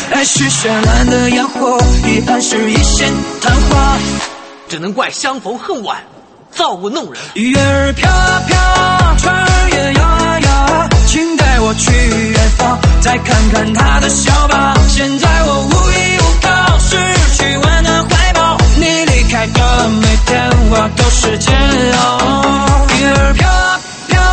爱是绚烂的烟火，遗憾是一线昙花。 只能怪相逢恨晚，造物弄人。 月儿飘飘，船儿也摇摇，请带我去远方，再看看他的笑吧。现在我无依无靠，失去温暖怀抱，你离开的每天我都是煎熬。月儿飘飘，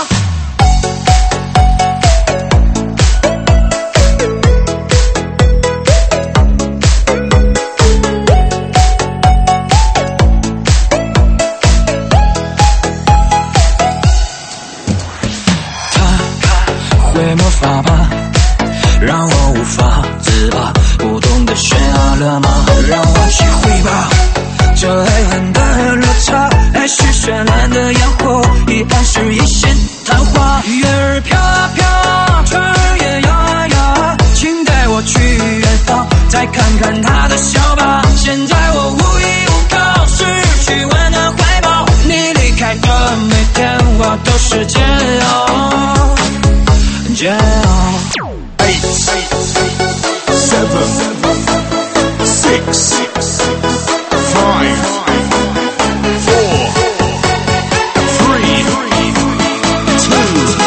会魔法吧，让我无法自拔，不懂得悬崖勒马，让我体会吧这黑暗的落差。爱是绚烂的烟火，遗憾是一线昙花。月儿飘飘，船儿也摇摇，请带我去远方，再看看他的笑吧。现在我无依无靠，失去温暖怀抱，你离开的每天我都是煎熬。煎熬。 8, 7, 6, 5, 4, 3, 2,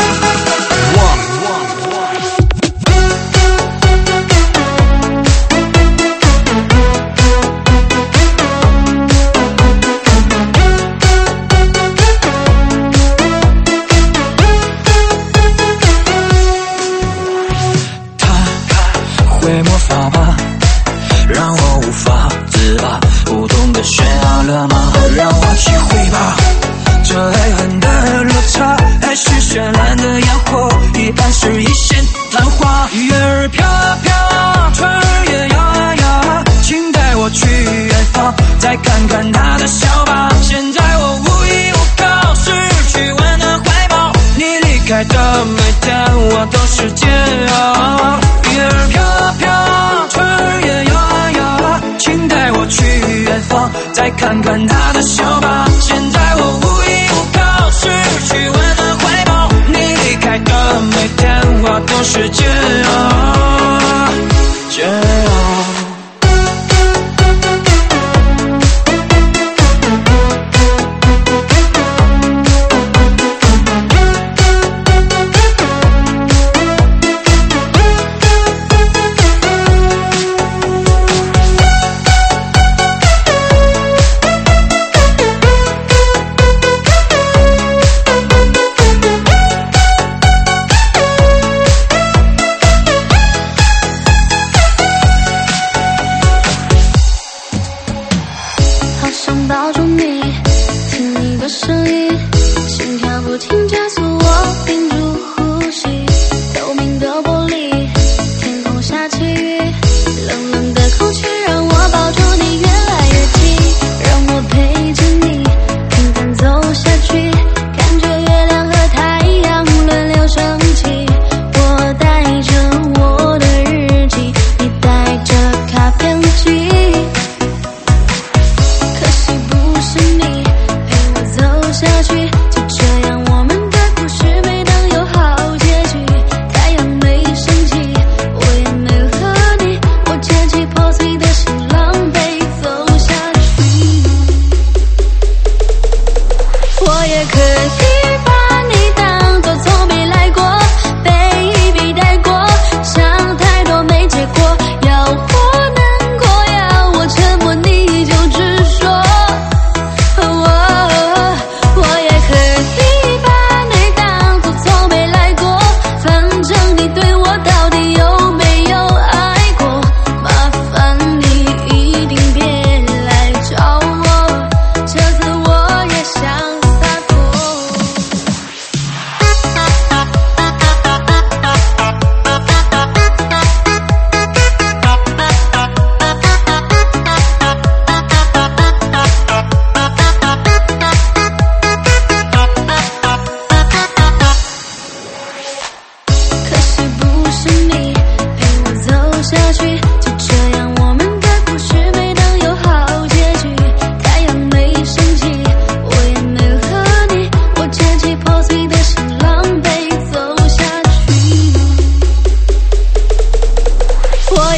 会魔法吧，让我无法自拔，不懂得悬崖勒马，让我体会吧这黑暗的落差。爱是绚烂的烟火，遗憾是一线昙花。月儿飘飘，船儿也摇摇，请带我去远方，再看看他的笑吧。现在我无依无靠，失去温暖怀抱，你离开的每天我都是煎熬。月儿飘飘，船儿也摇摇，请带我去远方，再看看他的笑吧。现在我无依无靠，失去温暖怀抱，你离开的每天我都是煎熬，煎熬。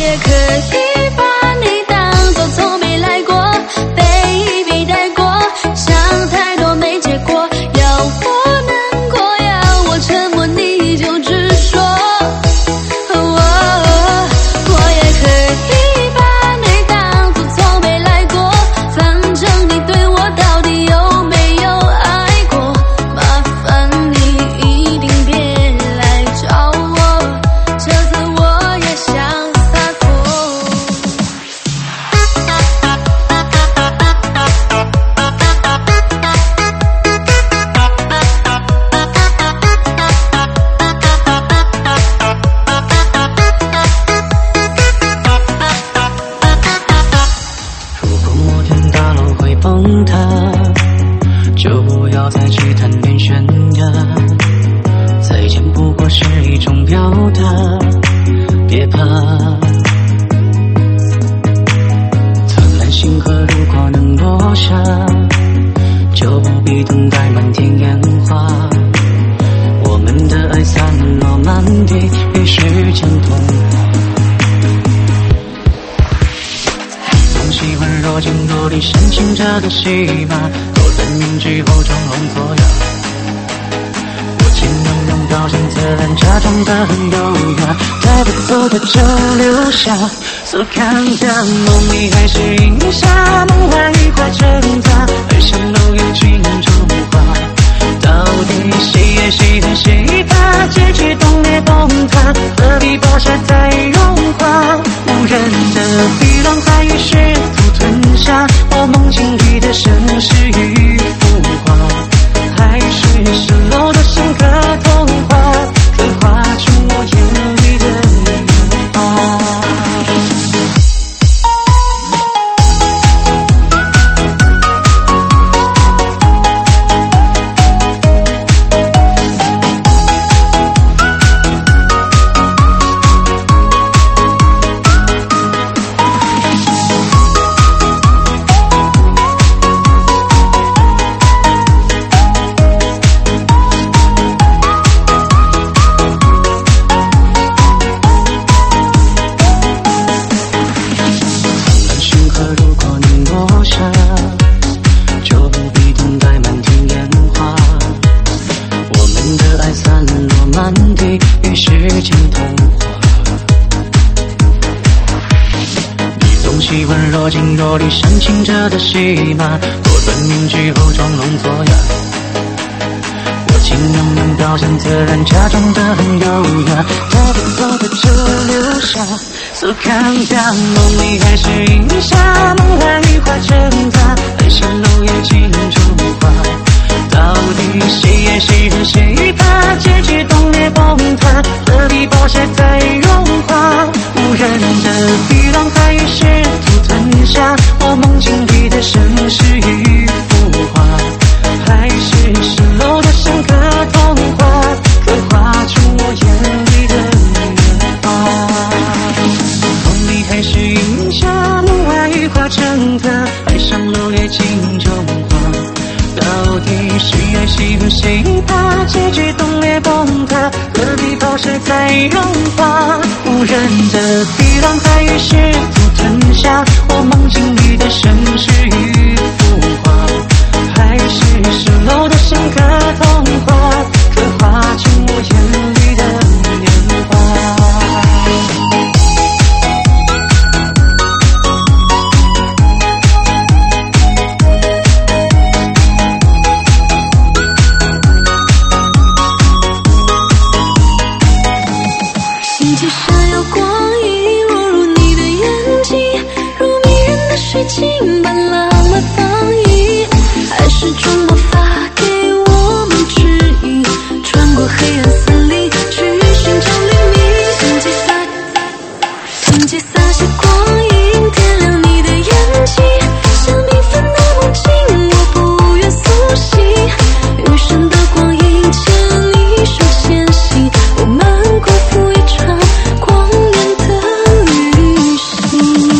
也可以把你当作从没来过 ，baby 带过，想太多没结果，要我难过，要我沉默，你就直说。我也可以把你当作从没来过，反正你对我到底有没有爱过？麻烦你一定别来找我，这次我也想洒脱。 如果摩天大楼会崩塌，就不要再去谈恋悬崖。再见不过是一种表达，别怕。灿烂星河如果能落下，就不必等待满天烟花。我们的爱散落满地，与时间同化。喜欢若即若离煽情着的戏码，多分明之后装聋作哑。我尽量让表现自然，假装得很优雅，带不走的就留下。So calm down， 梦里还是云霞，梦幻羽化成她，爱像楼宇镜中花。到底谁也谁恨谁怕？结局冻裂崩塌，何必bỏ下再融化？无人的碧浪海与试图吞下我梦境里的盛世与浮华，还是蜃楼的深刻童话，刻画出我眼里的年华。喜欢若即若离煽情着的戏码，多分明之后装聋作哑。我尽量能表现自然，假装得很优雅，带不走的就留下。So calm down， 梦里还是云霞，梦幻羽化成她，爱像楼宇镜中花。到底谁也谁恨谁怕？结局冻裂崩塌，何必bỏ下再融化？无人的碧浪海与试图吞下我梦境里的盛世与浮华，还是蜃楼的深刻童话，刻画出我眼里的年华。梦里还是云霞，梦幻羽化成她，爱上楼宇镜中花。到底谁爱谁恨谁怕？结局冻裂崩塌，何必bỏ下再融化？无人的碧浪海与试图吞下我梦境里的盛世与浮华，还是蜃楼的深刻童话，刻画出我眼里的年华。 星际闪耀光影落入你的眼睛，如迷人的水晶般浪漫放映，还是种魔法给我们指引，穿过黑暗森林去寻找黎明。天际洒下光影，点亮你的眼睛，像缤纷的梦境，我不愿苏醒。余生的光阴牵你手前行，我们共赴一场光年的旅行。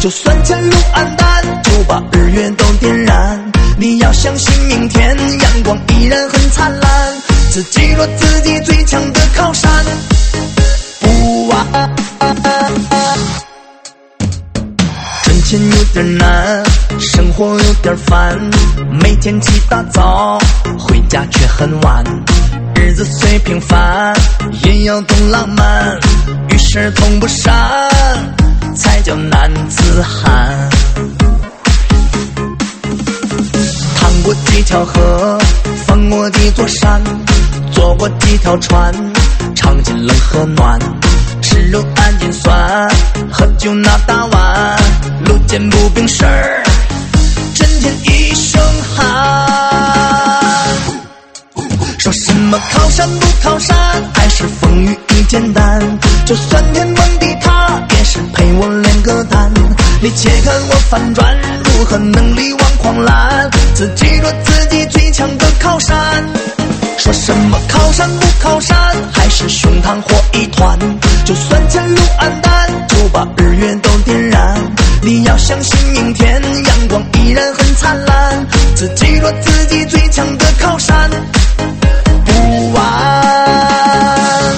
就算前路暗淡，就把日月都点燃。你要相信明天阳光依然很灿烂，自己做自己最强的靠山。不晚，赚钱有点难，生活有点烦，每天起大早，回家却很晚，日子虽平凡，也要懂浪漫，遇事同不上，才叫男子汉。趟过几条河，翻过几座山，坐过几条船，尝尽冷和暖，吃肉安筋酸，喝酒那大碗，路见不平事儿，震天一声喊。说什么靠山不靠山，还是风雨一简单，就算天崩地塌，也是陪我练个胆。你且看我翻转，如何能力挽狂澜，自己做自己最强的靠山。说什么靠山不靠山，还是胸膛火一团，就算前路暗淡，就把日月都点燃。你要相信明天阳光依然很灿烂，自己做自己最强的靠山。不晚，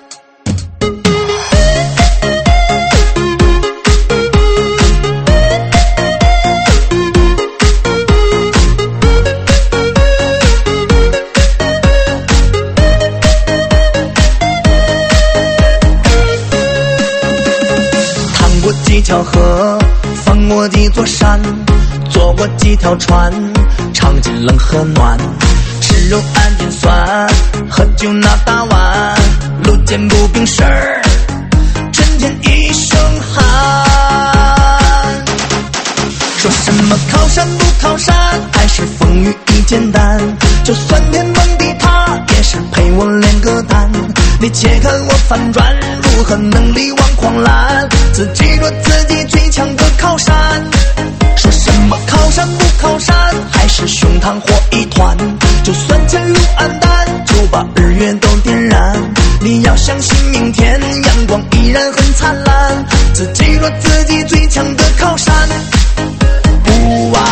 趟过几条河，翻过几座山，坐过几条船，尝尽冷和暖，吃肉安筋酸，喝酒那大碗，路见不平事儿，震天一声喊。说什么靠山不靠山，还是风雨一简单，就算天崩地塌，也是陪我练个胆。你且看我翻转，如何能力挽狂澜，自己做自己最强的靠山。说什么靠山不靠山，还是胸膛火一团，就算前路暗淡，就把日月都点燃。你要相信明天阳光依然很灿烂，自己做自己最强的靠山。不晚，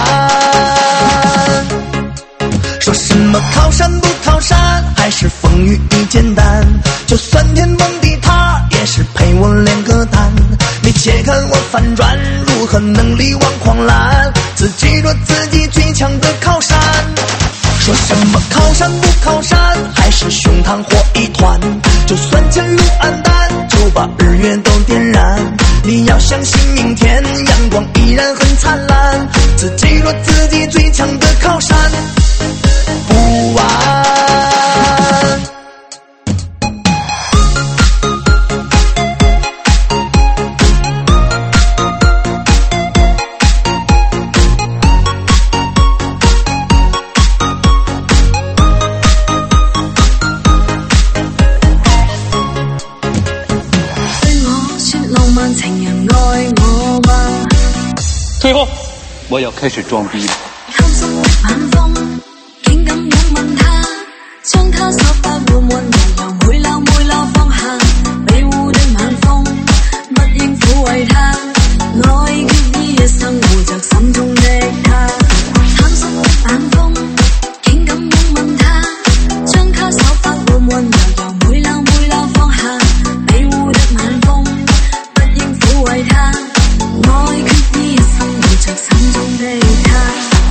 说什么靠山不靠山，还是风雨一简单，就算天崩地塌，也是陪我练个胆。你且看我翻转，如何能力挽狂澜，自己做自己最强的靠山。说什么靠山不靠山，还是胸膛火一团，就算前路暗淡，就把日月都点燃。你要相信明天阳光依然很灿烂，自己做自己最强的靠山。不晚， 退后！我要开始装逼了。 贪心的晚風，竟敢仰問他，將他手法緩緩柔柔每縷每縷放下，庇護的晚風，不應撫慰他，愛決意一生護着心中的他。貪心的晚風，竟敢仰問他，將他手法緩緩柔柔每縷每縷放下，庇護的晚風，不應撫慰他，愛決意一生護着心中的他。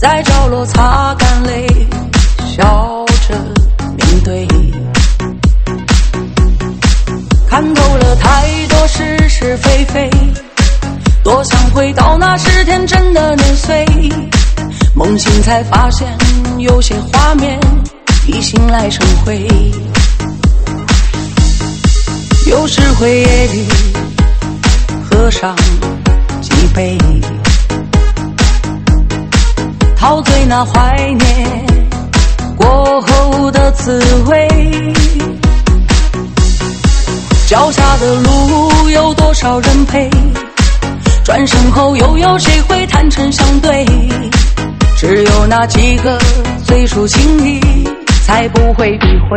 在角落擦干泪，笑着面对，看透了太多是是非非，多想回到那时天真的年岁，梦醒才发现有些画面已醒来成灰，有时会夜里喝上几杯，陶醉那怀念过后的滋味，脚下的路有多少人陪，转身后又有谁会坦诚相对，只有那几个最初情谊才不会避讳。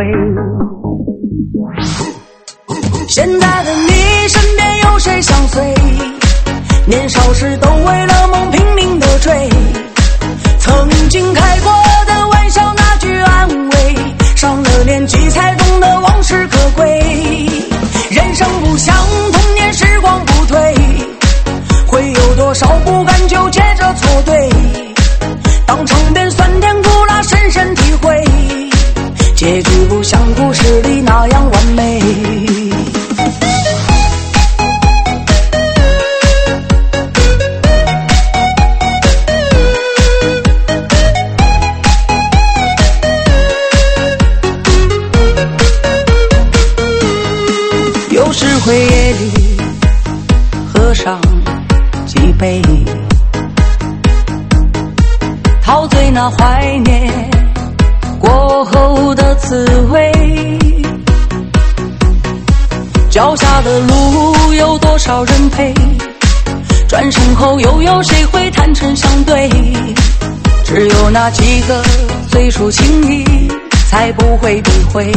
现在的你身边有谁相随，年少时都为了梦拼命的追，曾经开过的玩笑那句安慰，上了年纪才懂得往事可贵，人生不相同，年时光不退，会有多少不甘纠结着错对，当尝遍酸甜苦辣深深体会，结局不像故事里那样完美。有时会夜里喝上几杯，陶醉那怀念过后的滋味，脚下的路有多少人陪，转身后又有谁会坦诚相对，只有那几个最初情谊才不会避讳。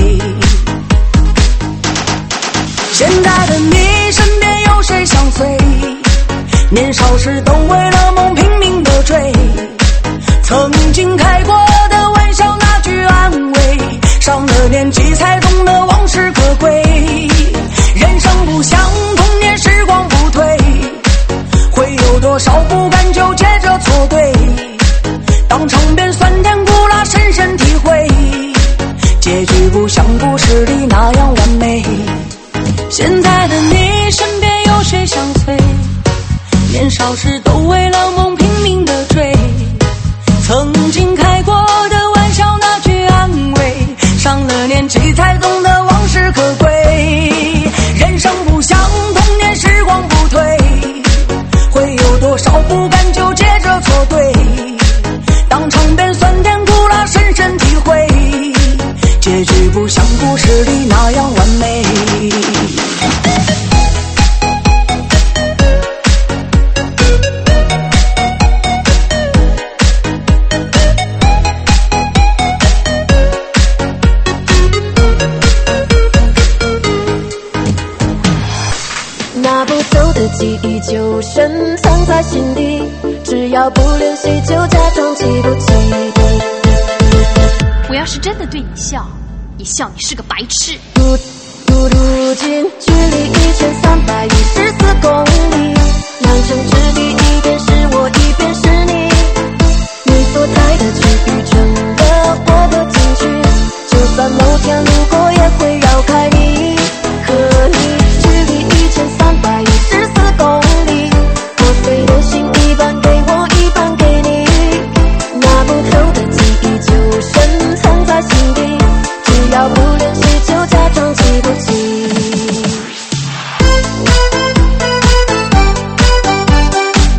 现在的你身边有谁相随，年少时都为了梦拼命的追，曾经开过的玩笑那句安慰，上了年纪才懂得往事可贵，人生不相同，年时光不退，会有多少不甘纠结着错对，当尝遍酸甜苦辣深深体会，结局不像故事里那样完美。现在的你身边有谁相随，年少时都为了梦拼命的追，曾经开过的玩笑那句安慰，上了年纪才懂得往事可贵，人生不相同，年时光不退，会有多少不甘纠结着错对，当尝遍酸甜苦辣深深体会，结局不像故事里那样完美。 拿不走的记忆就深藏在心底，只要不联系就假装记不起。 我要是真的对你笑，也笑你是个白痴。 如今距离1314公里，两城之地，一边是我，一边是你。你所在的区域成了我的禁区，就算某天路过也会绕开你。和你距离1314公里，破碎的心一半给我，一半给你。拿不走的记忆就深藏在心底，只要不联系就假装记不起。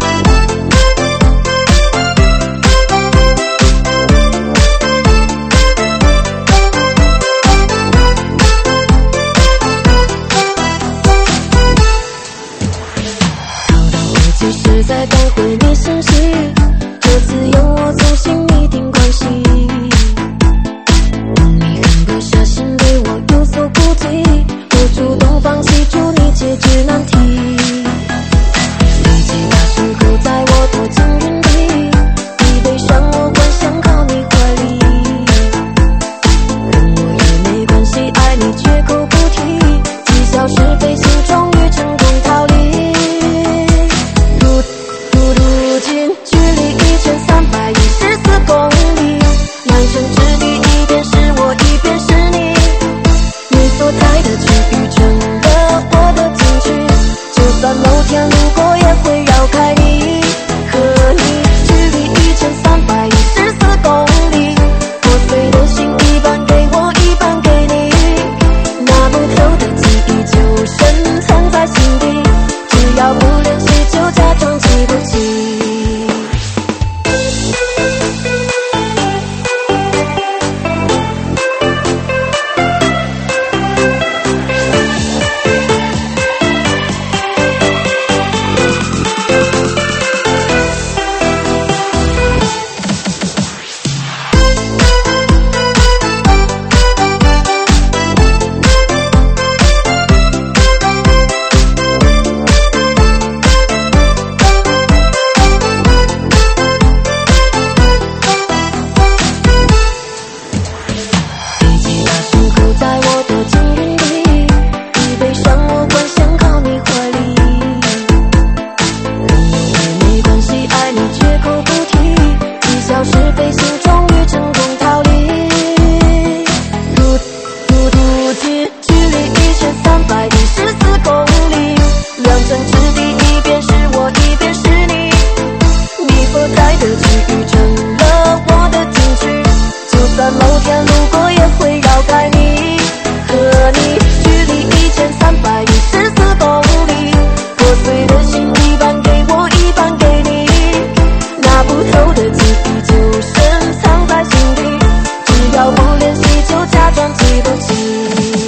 际遇成了我的禁区，就算某天路过也会绕开你。和你距离1314公里，破碎的心一半给我，一半给你，拿不透的记忆就深藏在心底，只要不联系就假装记不起。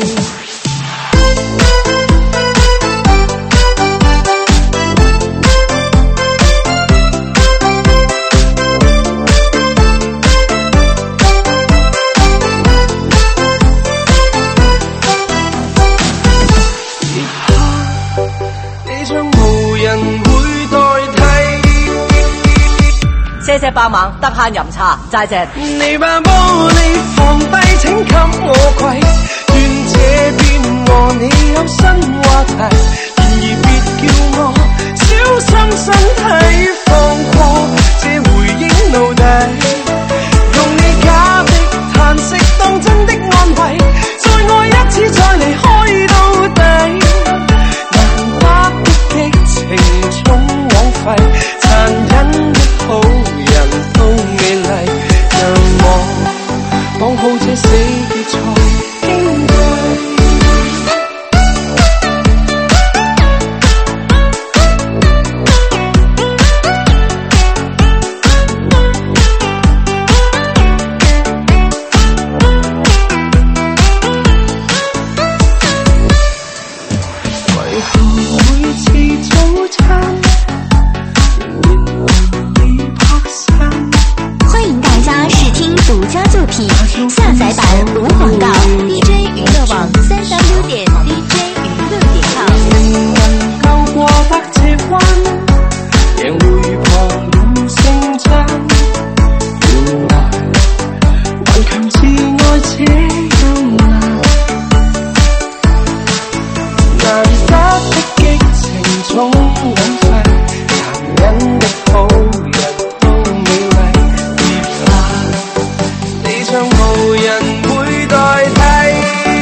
謝謝幫忙，得閒飲茶，齋謝。 你把玻璃放低，請給我跪，願這邊和你有新話題，然而別叫我小心身體，放過這回憶奴隸，用你假的嘆息當真的安慰，再愛一次再離開到底，難得的激情總枉費，殘忍的好都美麗，讓我綁好這死結才矜貴。為何每次早餐獨家作品，下載版無廣告 ，DJ 娛樂網3w.dj娛樂.com。 夠過得這關，贏會旁人勝爭。原來頑強自愛這樣難，難得的激情總枉費，殘忍的好人都美麗。像無人會代替，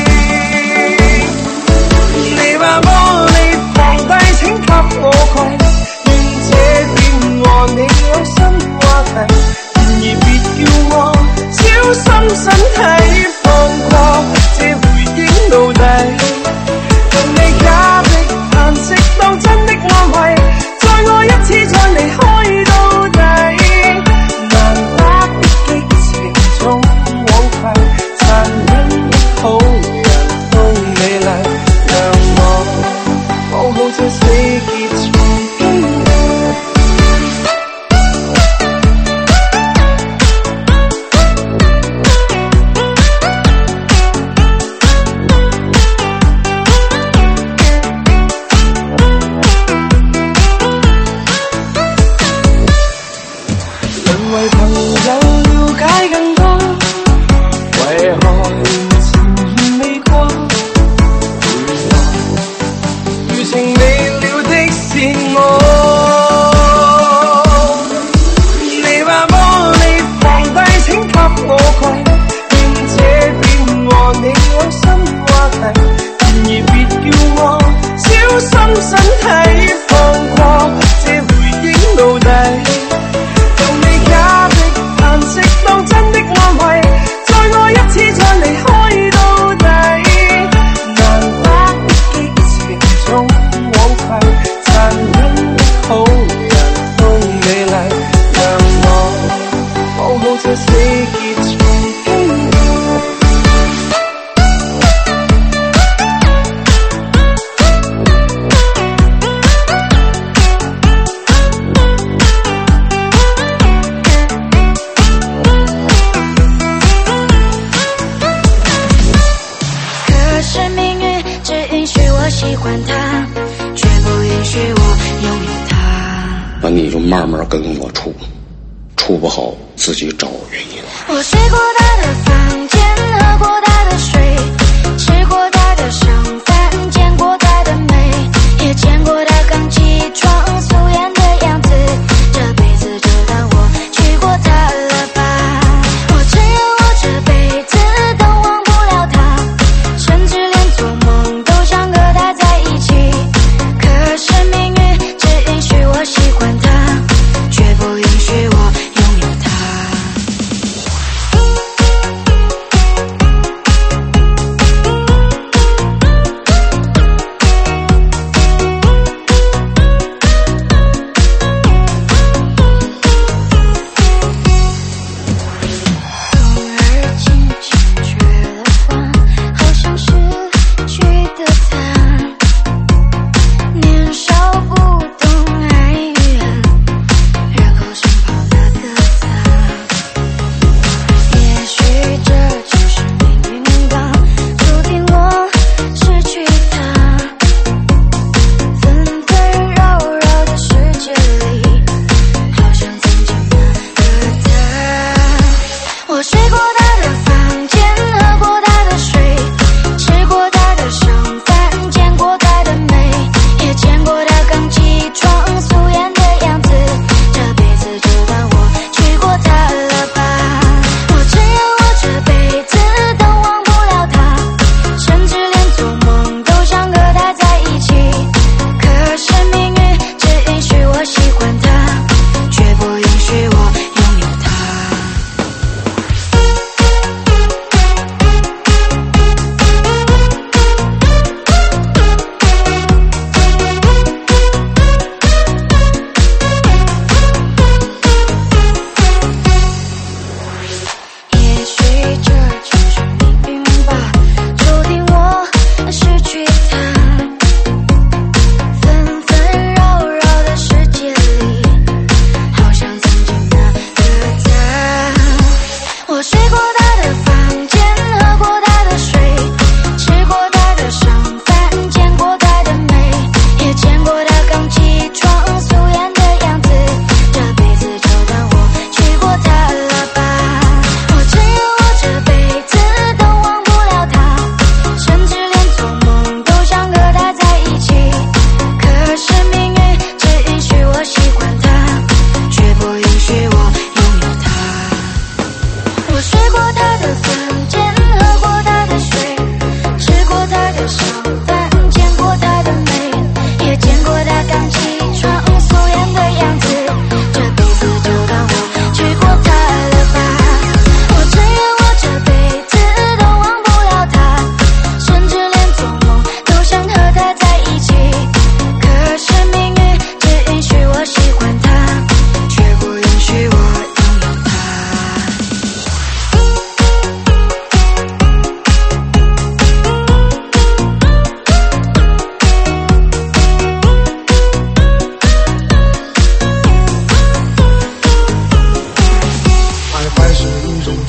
你把玻璃放低，請給我跪，願這邊和你有新話題，然而別叫我小心身體，放過這回憶奴隸，用你假的嘆息當真的安慰，再愛一次再離開到底，難得的激情總殘忍的好人都美麗，讓我綁好這死結才矜貴。淪為朋友了解更多，為何前言未過？原來餘情未了的是我。你把玻璃放低，請給我跪，願這邊和你有新話題，然而別叫我小心身體，放過這回憶奴隸，用你假的嘆息當真的安慰，再愛一次再離開到底，難得的激情總枉費，殘忍的好人都美麗，讓我綁好這死結才矜貴。 喜欢他，却不允许我拥有他。 那你就慢慢跟我处，处不好自己找原因。 我睡过他的房间，喝过他的水，吃过他的剩饭，见过他的美，也见过他刚起床素颜的样子。这辈子就当我娶过她了吧。我承认我这辈子都忘不了他，甚至连做梦都想和他在一起。可是命运只允许我喜欢他，却不允许我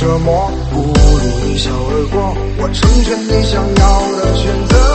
折磨，不如一笑而过。我成全你想要的选择。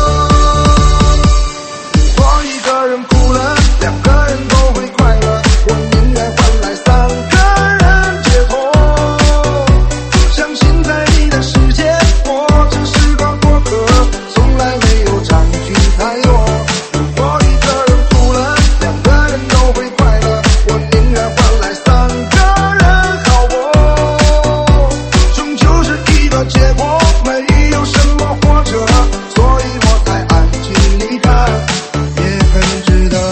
如果一个人哭了，两个人都会快乐，我宁愿换来三个人解脱。相信在你的世界，我只是个过客，从来没有占据太多。如果一个人哭了，两个人都会快乐，我宁愿换来三个人好过。终究是一个结果，没有什么或者，所以我才安静离开，也很值得。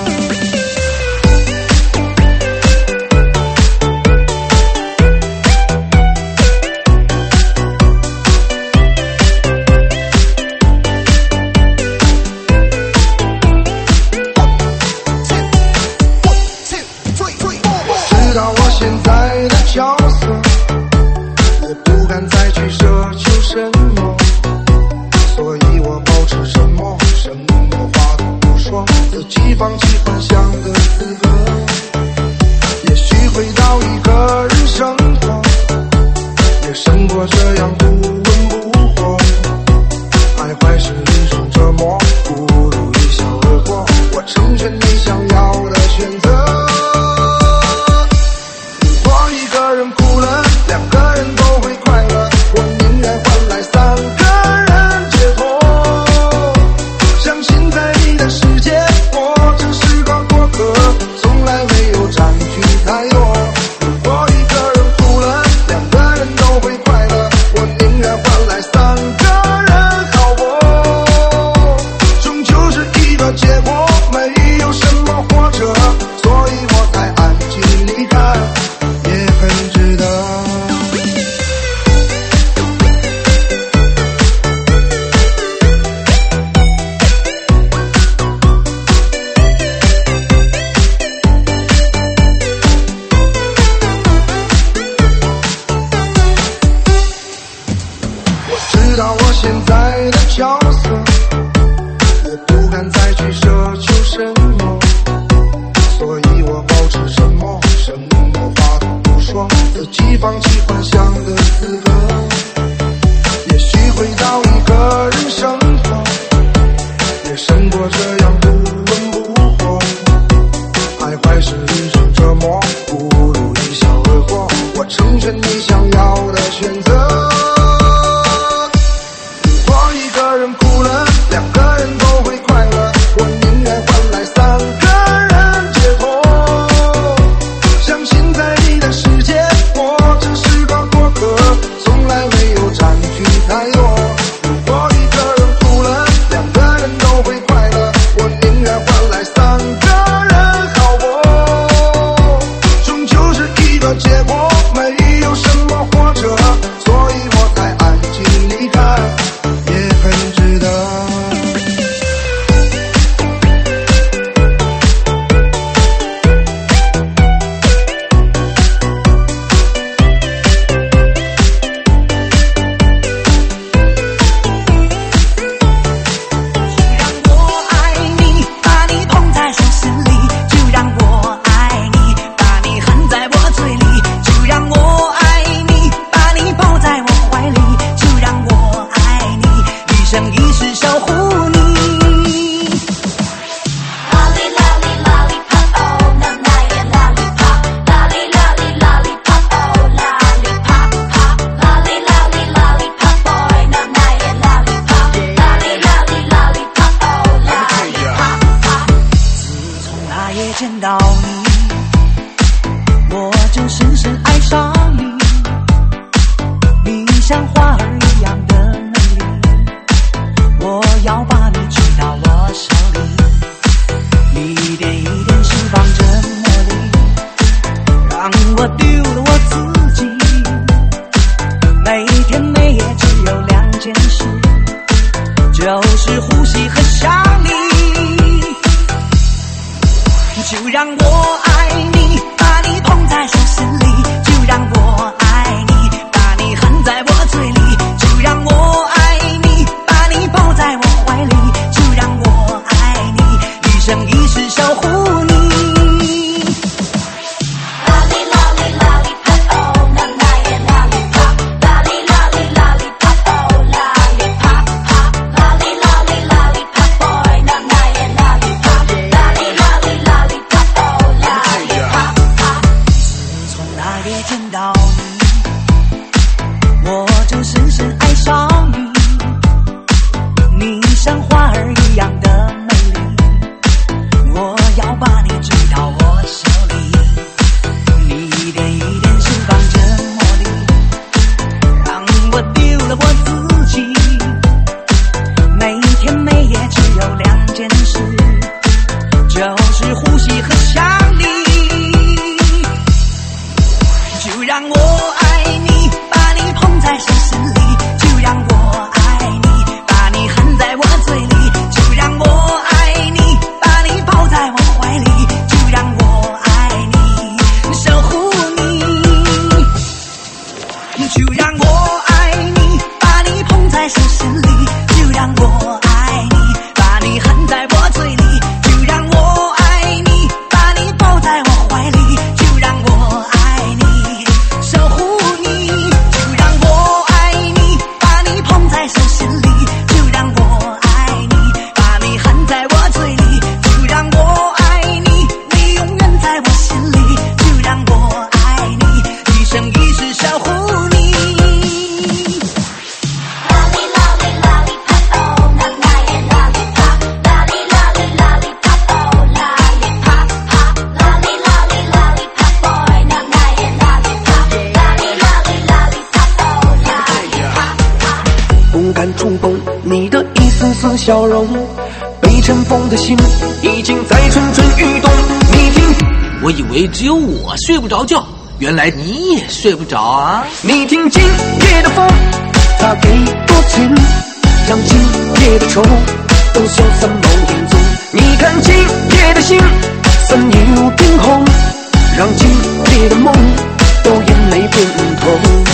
知道我现在的角色，也不敢再去奢求什么，所以我保持沉默，什么话都不说，自己放弃幻想的资格。也许回到一个人生活，也胜过这样不温不火。徘徊是一种折磨，不如一笑而过。我成全你想要的选择。如果一个人哭了，两个人都会快乐，我宁愿换来三个人解脱。相信在你的世界，我只是个过客，从来没有占据太多。如果一个人哭了，两个人都会快乐，我宁愿换来三个人好过。终究是一个结果，没有什么或者，所以我才安静离开，也很值得。我知道我现在的角色，也不敢再去奢求什么，所以我保持沉默，什么话都不说，自己放弃幻想的资格。也许回到一个人生活，也胜过这样不温不火。徘徊是一种折磨，不如一笑而过。我成全你想要的选择。如果一个人哭了，两个人都会快乐，我宁愿换来三个人解脱。相信在你的世界，我只是个过客，从来没有占据太多。如果一个人哭了，两个人都会快乐，我宁愿换来三个人好过。终究是一个结果，没有什么或者，所以我才安静离开，也很值得。 见到你，我就深深爱上你。你像花儿一样的美丽，我要把你举到我手里，一点一点释放着魔力，让我丢了我自己。每天每夜只有两件事，就是呼吸和想你。就让我爱你，把你捧在手心里，就让我爱你，把你含在我嘴里。 见到你，我就深深爱上你。你像花儿一样的美丽，我要把你追到我手里，你一点一点释放着魔力，让我丢了我自己。每天每夜只有两件事，就是呼吸和想你。就让我爱你，把你捧在手心里，就让我爱你，把你含在我嘴里，就让我爱你，把你抱在我怀里，就让我爱你，守护你。就让我爱你，把你捧在手心里，就让我爱你，把你含在我嘴里，就让我爱你，把你抱在我怀里，就让我爱你，守护你。就让我爱你，把你捧在手心里，就让我爱你，把你含在我嘴里，就让我爱你，你永远在我心里，就让我爱你，一生一世守护你。 不敢触碰你的一丝丝笑容，被尘封的心已经在蠢蠢欲动。你听， 我以为只有我睡不着觉，原来你也睡不着啊！ 你听今夜的风，它给多情，让今夜的愁都消散某影踪。你看今夜的星，怎又变红，让今夜的梦都眼泪变痛。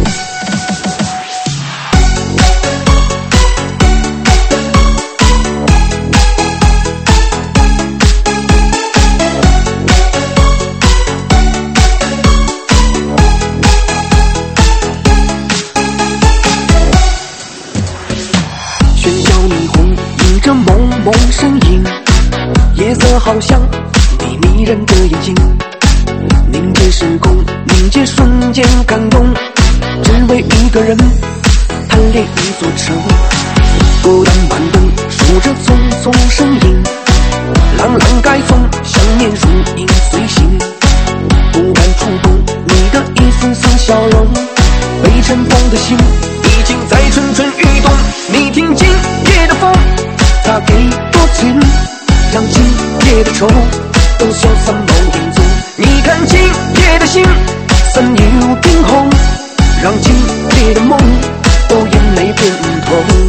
蒙蒙身影，夜色好像你迷人的眼睛，凝结时空，凝结瞬间感动，只为一个人贪恋一座城。孤单板凳数着匆匆身影，朗朗改风，想念如影随形。不敢触碰你的一丝丝笑容，被尘封的心已经在蠢蠢欲动。你听今夜的风，它给多情，让今夜的愁都消散某影踪。你看今夜的星，怎又变红，让今夜的梦都眼泪变痛。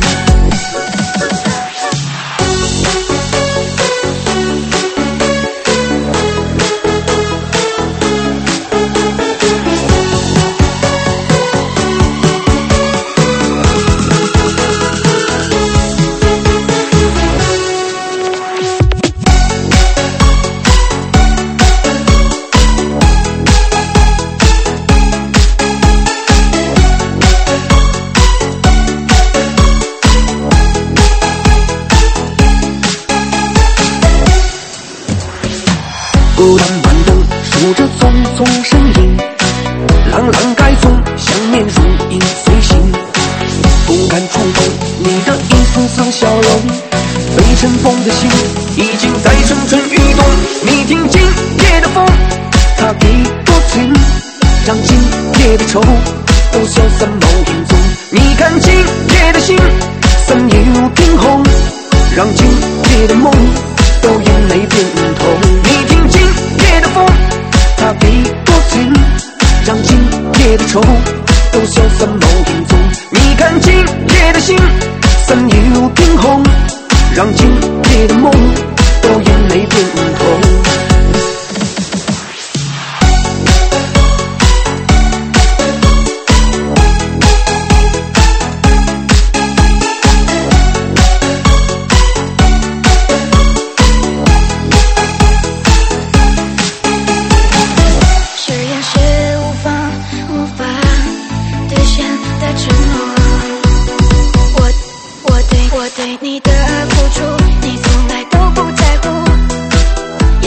孤单板凳数着匆匆身影，朗朗改风，想念如影随形。不敢触碰你的一丝丝笑容，被尘封的心已经在蠢蠢欲动。你听今夜的风，它给多情，让今夜的愁都消散某影踪。你看今夜的星，怎又变红，让今夜的梦都眼泪变痛。你听今夜的风，它给多情，让今夜的愁都消散某影踪。你看今夜的星，怎又变红，让今夜的梦都眼泪变痛。 对你的付出，你从来都不在乎。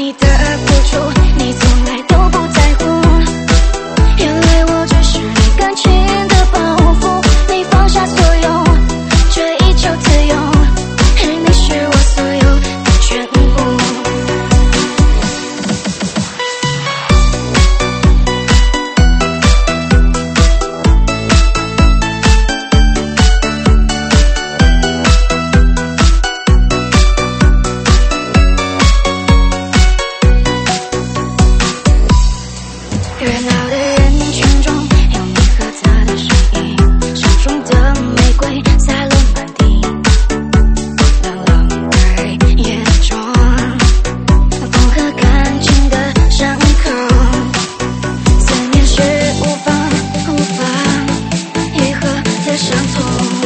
你的付出，你从来都不在乎。原来我只是你感情的包袱，你放下所有，追求自由，而你是我所有的全部。热闹的人群中，有你和他的身影，手中的玫瑰洒落满地，冷冷的夜中，缝合感情的伤口，思念是无法愈合的伤痛。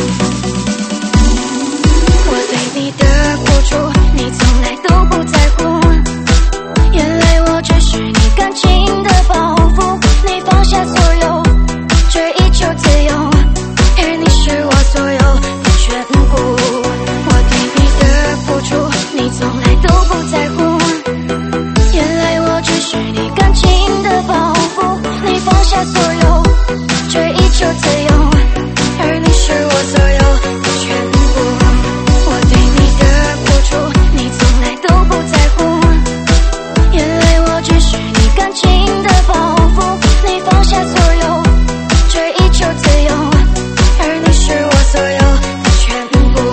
我对你的付出，你从来都不在乎。原来我只是你感情的包袱，你放下所有，追求自由，而你是我所有的全部。我对你的付出，你从来都不在乎。原来我只是你感情的包袱，你放下所有，追求自由，而你是我所有的全部。我对你的付出，你从来都不在乎。原来我只是你感情的包袱，你放下所有，追求自由，而你是我所有的全部。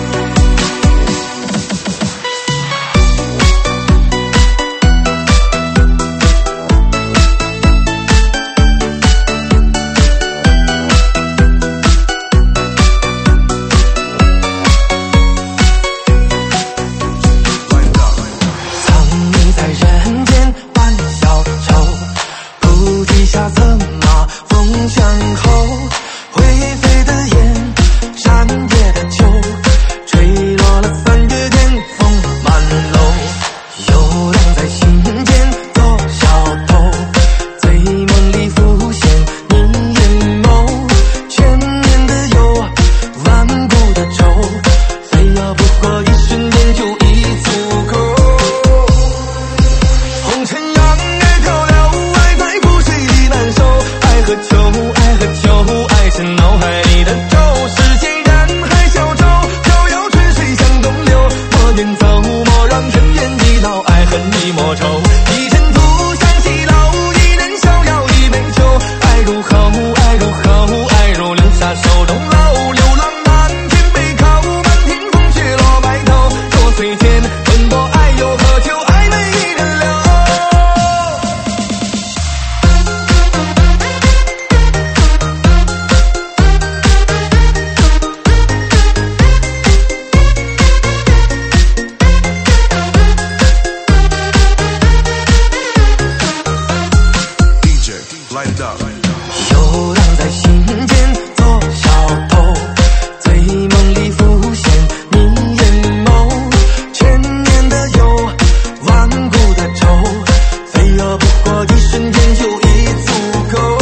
藏匿在人间半小丑，菩提下策马风向后，灰飞的烟，山野的秋，吹落了三月天，风满楼，游荡在心间做小偷，醉梦里浮现你眼眸，千年的忧，万古的愁，非要不过一瞬间就已足够。红尘让爱漂流，爱在覆水里难收，爱和秋，爱和秋，爱是脑海里的咒，世间人海小舟，飘摇春水向东流，我愿走，莫让尘烟已老，爱恨已莫愁，一尘土上西楼，一人逍遥一杯酒，爱如好，爱如好，爱如流沙手中楼，流浪满天背靠，满天风雪落白头，若随天奔波，爱又何求，爱没一人留。 DJ, light it up. 游荡在心间做小偷，醉梦里浮现你眼眸，千年的忧，万古的愁，非要不过一瞬间就已足够。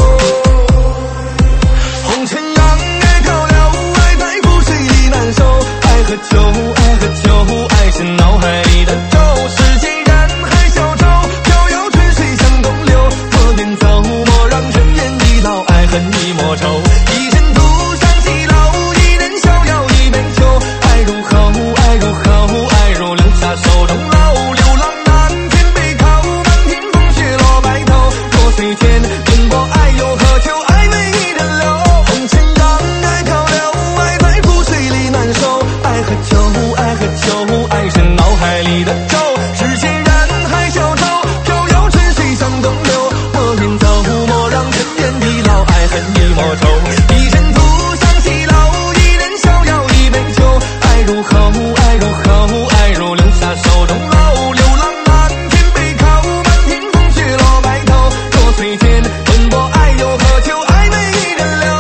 红尘让爱漂流，爱在覆水里难收，爱和秋，爱和秋，爱是脑海里的咒，世间人海小舟，飘摇春水向东流，我愿走，莫让尘烟已老，爱恨已莫愁，一尘土上西楼，一人逍遥一杯酒，爱如好，爱如好，爱如流沙手中楼，流浪满天背靠，满天风雪落白头，若随天奔波，爱又何求，爱没一人留。红尘让爱漂流，爱在覆水里难收，爱和秋，爱和秋，爱是脑海里的咒，世间人海小舟，飘摇春水向东流，我愿走，莫让尘烟已老，爱恨已莫愁，一尘土上西楼，一人逍遥一杯酒，爱如好，爱如好，爱如流沙手中楼，流浪满天背靠，满天风雪落白头，若随天奔波，爱又何求，爱没一人留。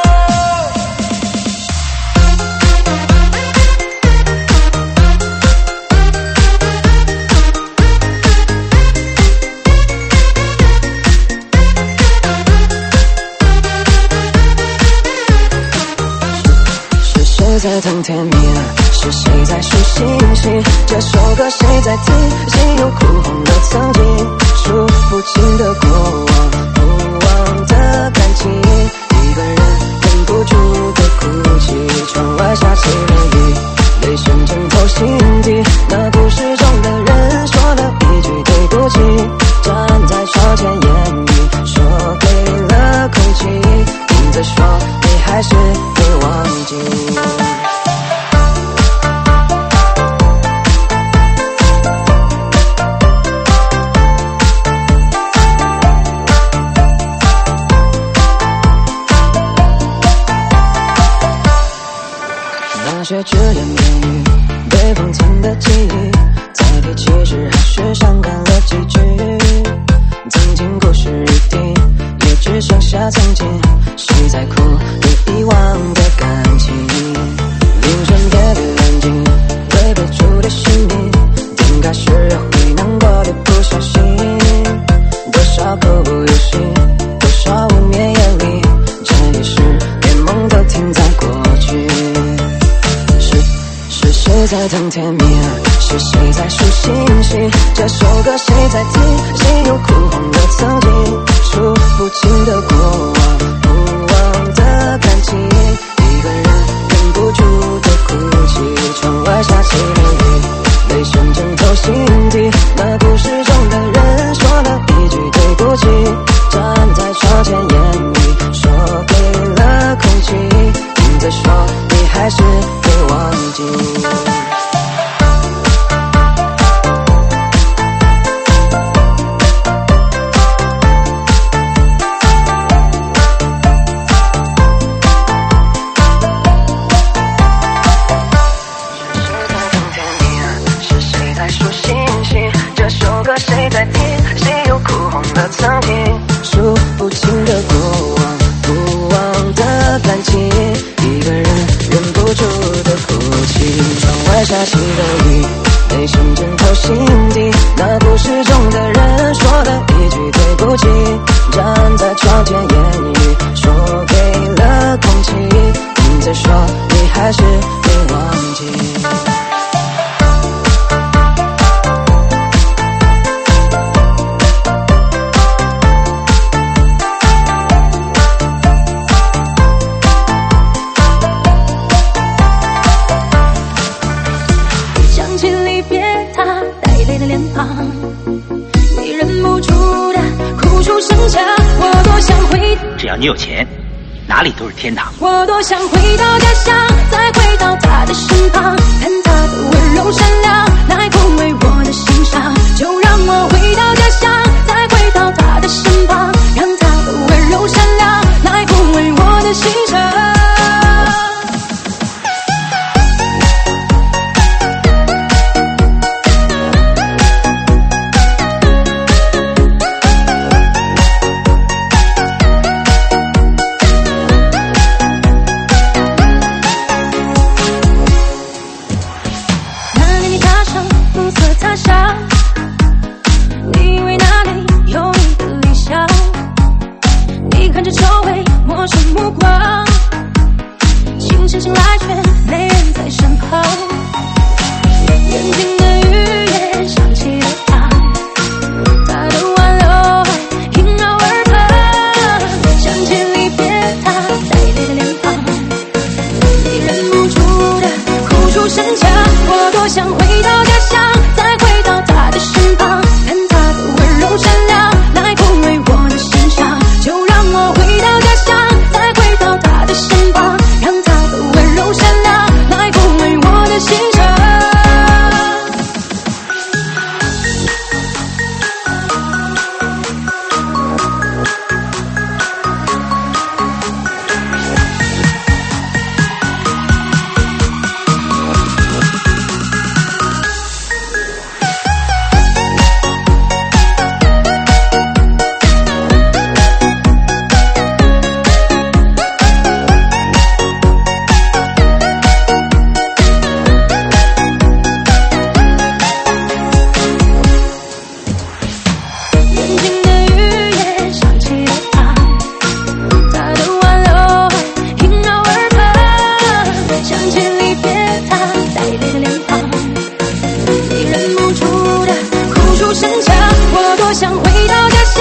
是谁在等天明？是谁在数星星？这首歌谁在听？心又哭红了不尽的过往，不忘的感情，一个人忍不住的哭泣。窗外下起了雨，泪水浸透心底。那故事中的人说了一句对不起，站在窗前言语说给了空气，你在说你还是会忘记。那些只言片语被封存的记忆，再提起时还是伤感了几句。曾经故事一地，也只剩下曾经。谁在哭被遗忘的感情？铃声别安静，微不足的心意，点开时也会难过的不小心。多少口不游戏，多少无眠夜里，这一世连梦都停在过去。是谁在等天明？是谁在数星星？这首歌谁在听？谁又哭红了曾经？数不尽的过往，不忘的感情，一个人忍不住的哭泣。窗外下起了雨，泪水浸透心底。那故事中的人说了一句对不起，站在窗前言语说给了空气，你在说你还是会忘记。谁在听？谁又哭红了曾经？数不尽的过往，不忘的感情，一个人忍不住的哭泣。窗外下起了雨，泪水浸透心底。那故事中的人说了一句对不起，站在窗前言语说给了空气，你在说你还是会忘记。 只要你有钱，哪里都是天堂。 我多想回到家乡，再回到他的身旁，看他的温柔善良来抚慰我的心伤。就让我回到家乡，再回到他的身旁，让他的温柔善良来抚慰我的心伤。我多想回到家乡，再回到他的身旁，看他的温柔善良来抚慰我的心伤。就让我回到家乡，再回到他的身旁，让他的温柔善良来抚慰我的心伤。我多想回到家乡。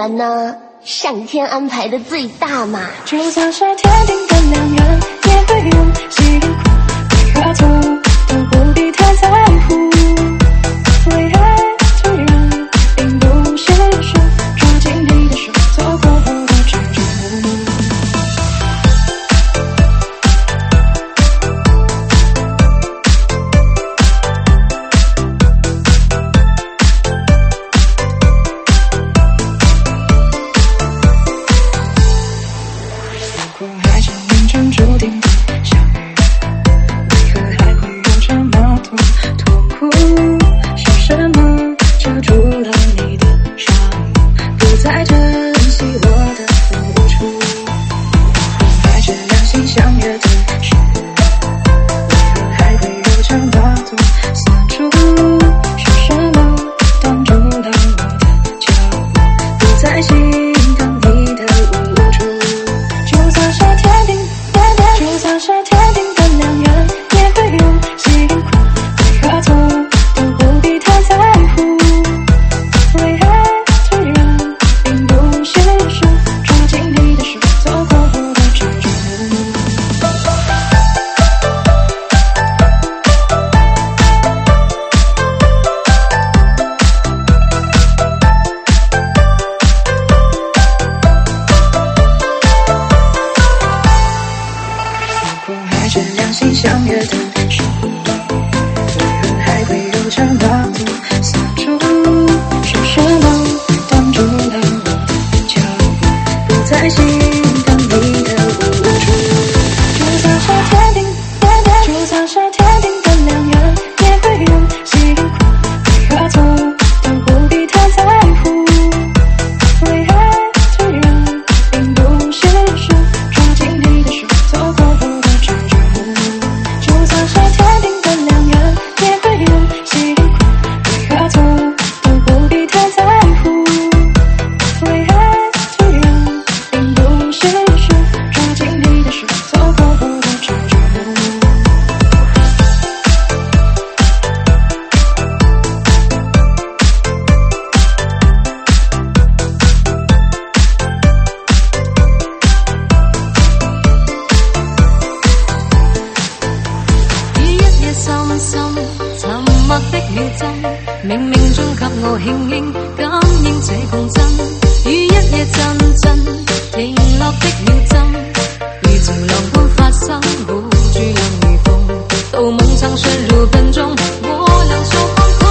缘呢，上天安排的最大嘛。 就算是天定的良缘，也会有辛苦，为何走都不必太在乎。为爱退让，并不现实，抓紧你的手，走过我的执着。如果还是命中注定的相遇，为何还会有这么多痛苦？是什么遮住了你的伤，不再珍惜我的付出？如果还是两心相约的事，为何还会有这么多酸楚？是什么挡住了我的脚步，不再心疼你的无助？就算是天定的良缘，也会有辛苦，为何走都不必太在乎。为爱退让，并不现实，抓紧你的手，走过我的执着。如果还是两心相约的事，为何还会有这么多酸楚？是什么挡住了我的脚步，不再心疼你的无助？就算是天定的良缘，也会有辛苦，为何走都不必太在乎。为爱退让，并不现实，抓紧你的手，走过我的执着。就算是天定的良缘，也会有辛苦，为何走都不必太在乎。为爱退让，并不现实，抓紧你的手，走过我的执着。 於一夜深深沉默的秒針，冥冥中給我輕輕感應這共振。於一夜陣陣停落的秒針，如潮浪般發生，護住兩如風，到夢曾陷入笨中，我能說放空。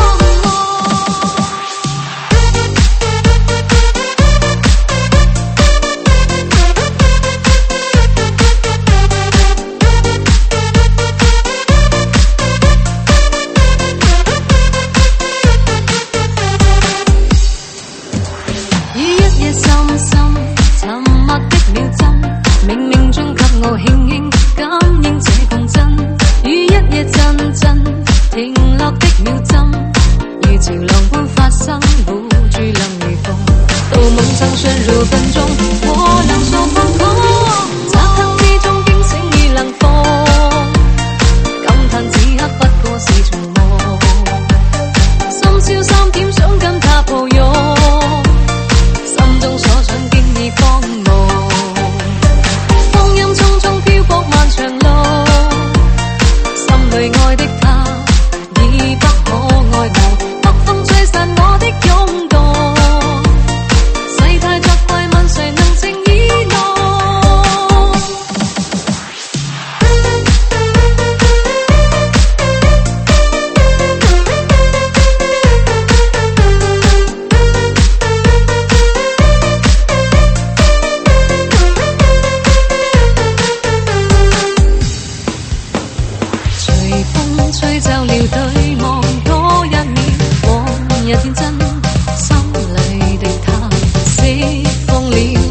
於一夜深深沉默的秒針，冥冥中給我輕輕感應這共振。於一夜陣陣停落的秒針，如潮浪般發生，護住兩如風，到夢曾陷入笨中，我能說放空。漆黑之中驚醒已冷風，感嘆此刻不過是場夢，深宵3點想跟他抱擁，心中所想經已荒蕪，光陰匆匆漂泊漫長路，心裏愛的他已不可愛慕，北風吹散我的湧動，世態作怪問誰能靜以待。隨風吹皺了對望多一秒，往日天真，心裏的他釋放了。